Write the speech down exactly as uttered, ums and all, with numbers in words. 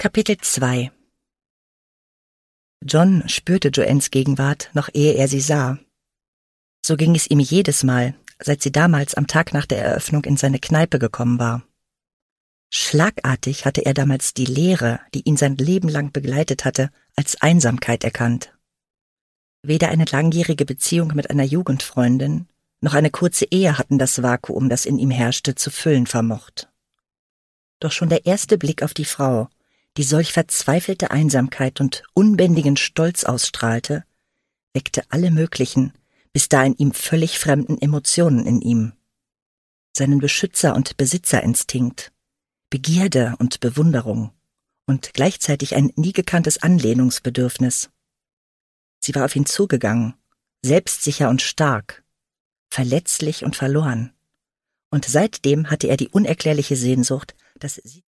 Kapitel zwei. John spürte Joannes Gegenwart, noch ehe er sie sah. So ging es ihm jedes Mal, seit sie damals am Tag nach der Eröffnung in seine Kneipe gekommen war. Schlagartig hatte er damals die Leere, die ihn sein Leben lang begleitet hatte, als Einsamkeit erkannt. Weder eine langjährige Beziehung mit einer Jugendfreundin, noch eine kurze Ehe hatten das Vakuum, das in ihm herrschte, zu füllen vermocht. Doch schon der erste Blick auf die Frau, die solch verzweifelte Einsamkeit und unbändigen Stolz ausstrahlte, weckte alle möglichen, bis dahin ihm völlig fremden Emotionen in ihm. Seinen Beschützer- und Besitzerinstinkt, Begierde und Bewunderung und gleichzeitig ein nie gekanntes Anlehnungsbedürfnis. Sie war auf ihn zugegangen, selbstsicher und stark, verletzlich und verloren. Und seitdem hatte er die unerklärliche Sehnsucht, dass sie